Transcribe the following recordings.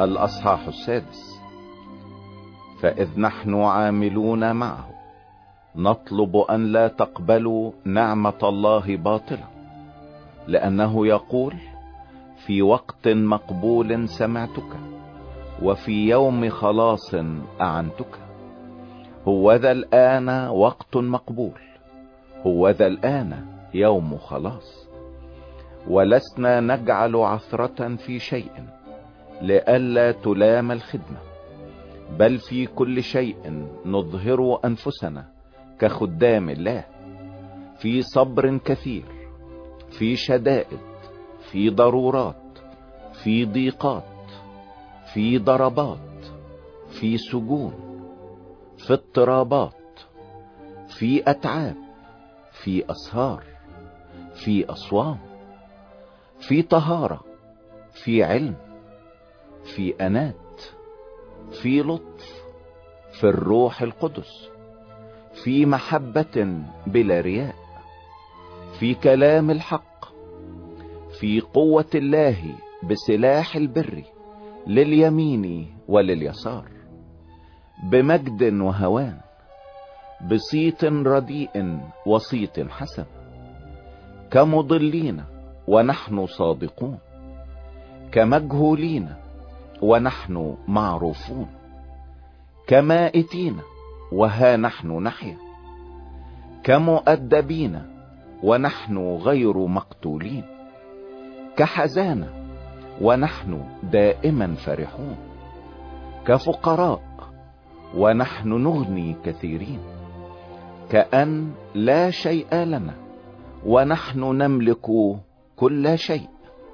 الأصحاح 6. فإذ نحن عاملون معه نطلب أن لا تقبلوا نعمة الله باطلة، لأنه يقول: في وقت مقبول سمعتك، وفي يوم خلاص أعنتك. هوذا الآن وقت مقبول، هوذا الآن يوم خلاص. ولسنا نجعل عثرة في شيء لئلا تلام الخدمة، بل في كل شيء نظهر أنفسنا كخدام الله، في صبر كثير، في شدائد، في ضرورات، في ضيقات، في ضربات، في سجون، في اضطرابات، في أتعاب، في أسهار، في أصوام، في طهارة، في علم، في أنات، في لطف، في الروح القدس، في محبة بلا رياء، في كلام الحق، في قوة الله بسلاح البر لليمين ولليسار، بمجد وهوان، بصيت رديء وصيت حسن، كمضلين ونحن صادقون، كمجهولين ونحن معروفون، كمائتين وها نحن نحيا، كمؤدبين ونحن غير مقتولين، كحزانة ونحن دائما فرحون، كفقراء ونحن نغني كثيرين، كأن لا شيء لنا ونحن نملك كل شيء.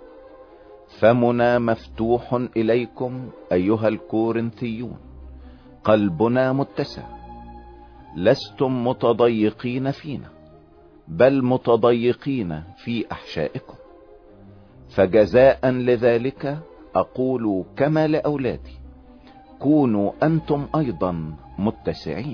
فمنا مفتوح إليكم أيها الكورنثيون، قلبنا متسع، لستم متضيقين فينا، بل متضيقين في أحشائكم. فجزاء لذلك أقول كما لأولادي: كونوا أنتم أيضا متسعين.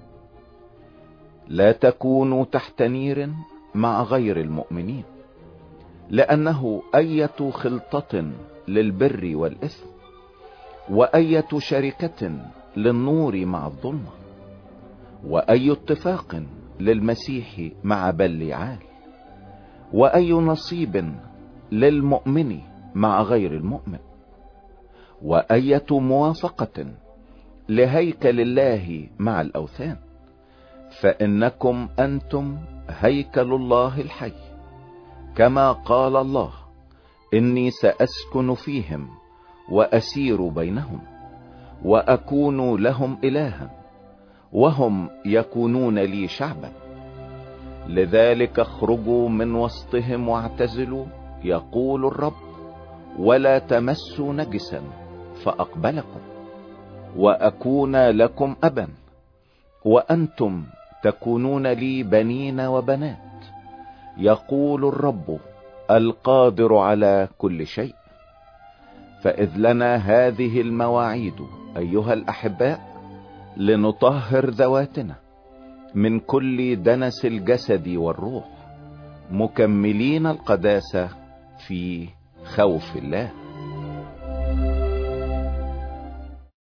لا تكونوا تحت نير مع غير المؤمنين، لأنه أية خلطة للبر والإثم، وأية شركة للنور مع الظلمة، وأي اتفاق للمسيح مع بليعال، وأي نصيب للمؤمن مع غير المؤمن، وأية موافقة لهيكل الله مع الأوثان. فإنكم أنتم هيكل الله الحي، كما قال الله: إني سأسكن فيهم وأسير بينهم، وأكون لهم إلها، وهم يكونون لي شعبا. لذلك اخرجوا من وسطهم واعتزلوا، يقول الرب، ولا تمسوا نجسا فأقبلكم، وأكون لكم أبا، وأنتم تكونون لي بنين وبنات، يقول الرب القادر على كل شيء. فإذ لنا هذه المواعيد أيها الأحباء، لنطهر ذواتنا من كل دنس الجسد والروح، مكملين القداسة في خوف الله.